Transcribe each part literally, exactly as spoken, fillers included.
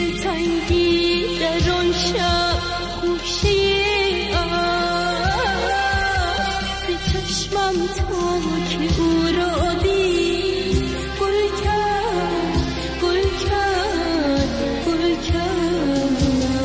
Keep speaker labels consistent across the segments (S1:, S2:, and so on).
S1: دلتنگی در آن شب خوشه از چشمم تا که او را دید گل کرد گل کرد گل کرد.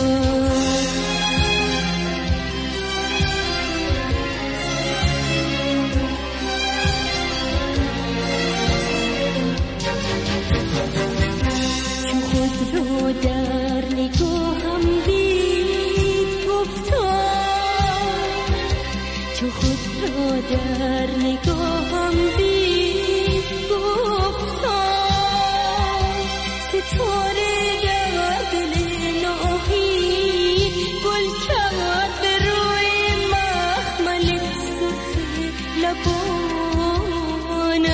S1: چو خود را در نگاهم دید گفتا چو خود را در نگاهم دید گفتا ستاره در دل ناهی گل کرد به روی مخمل سرخ لبانش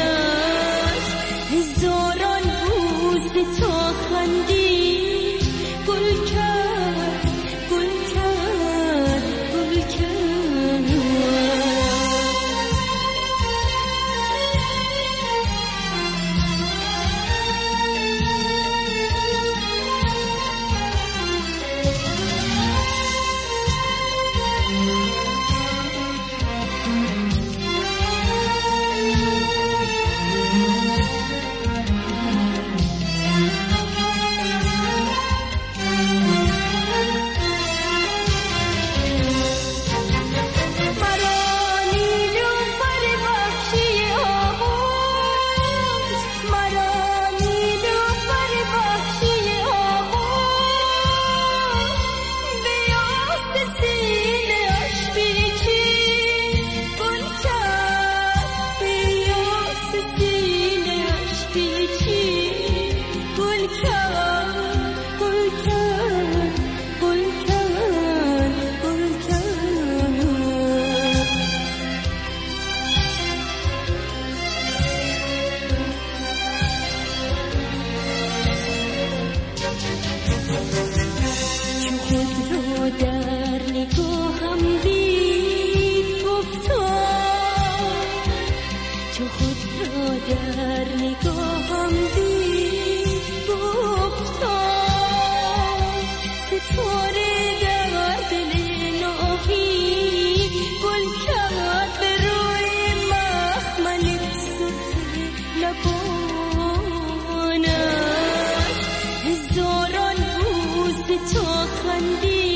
S1: هزاران روز تا خندید گل کرد گل کرد گل کرد. در نگاهم دید گفتا چو خود را در نگاهم دید گفتا ستاره در دل ناهی گل کرد به روی مخمل سرخ لبانش هزاران روز تا خندید